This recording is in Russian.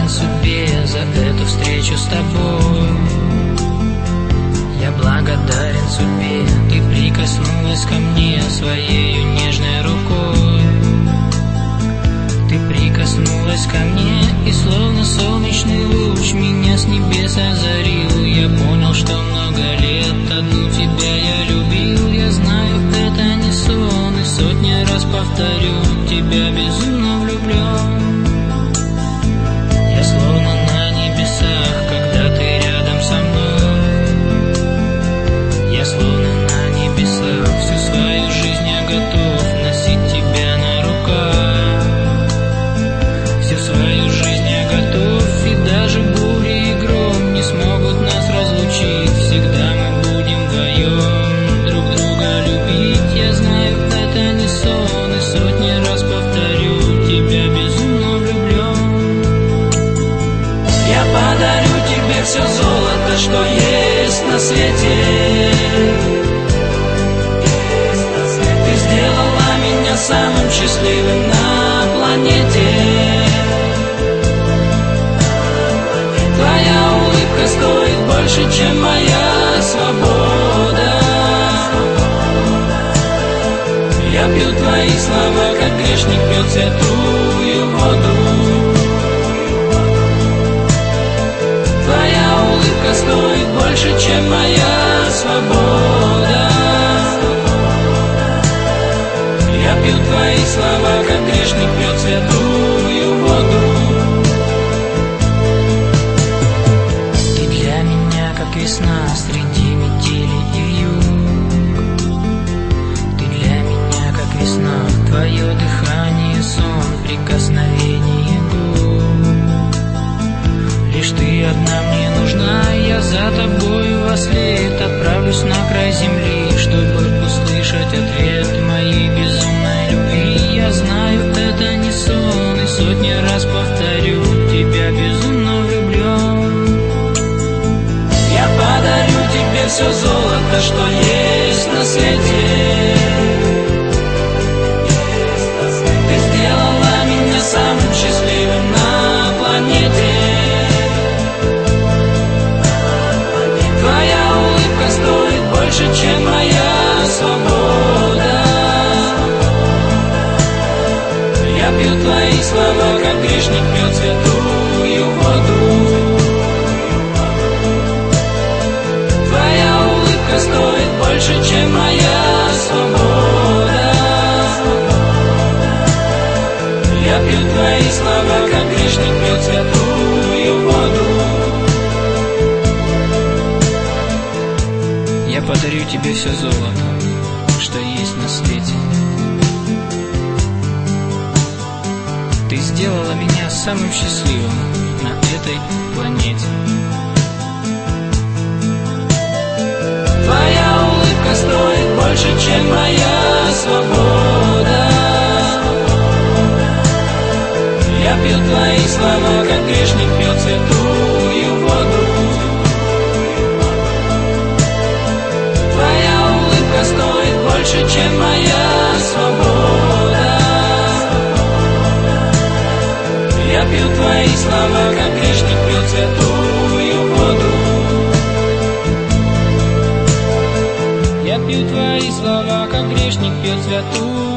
благодарен судьбе за эту встречу с тобой. Я благодарен судьбе, ты прикоснулась ко мне своей нежной рукой. Ты прикоснулась ко мне, и словно солнечный луч меня с небес озарил. Я понял, что много лет одну тебя я любил. Я знаю, это не сон, и сотни раз повторю, тебя безумно влюблен. Я словно на небесах, когда ты рядом со мной. Я словно на небесах, всю свою жизнь я готов носить тебя на руках. Всю свою жизнь я готов, и даже бури и гром не смогут нас разлучить. Всегда мы будем вдвоем друг друга любить. Я знаю, это не сон, и сотни раз повторю, тебя безумно влюблен. Я подарю тебе все золото, что есть на свете. Ты сделала меня самым счастливым на планете. Твоя улыбка стоит больше, чем моя свобода. Я пью твои слова, как грешник пьет святую воду. Твоя улыбка стоит больше, чем моя свобода. Я пью твои слова, как грешник пьет святую воду. Ты для меня, как весна среди метели и вьюг. Ты для меня, как весна, твое дыхание, сон, прикосновение губ. Лишь ты одна мне нужна, я за тобою во след отправлюсь на край земли, чтобы услышать ответ моей безумной любви. Я знаю, это не сон, и сотни раз повторю, тебя безумно влюблен. Я подарю тебе все золото, что есть на свете. Ты сделала меня самым счастливым на планете. Твоя улыбка стоит больше, чем моя свобода. Я пью твои слова, как грешник пьет святую воду. Твоя улыбка стоит больше, чем моя свобода. Я пью твои слова, как грешник пьет святую воду. Я подарю тебе все золото, что есть на свете. Ты сделала меня самым счастливым на этой планете. Твоя улыбка стоит больше, чем моя свобода. Я пью твои слова, как грешник пьет святую воду. Твоя улыбка стоит больше, чем моя свобода. Я пью твои слова, как грешник пьет святую воду. Я пью твои слова, как грешник пьет святую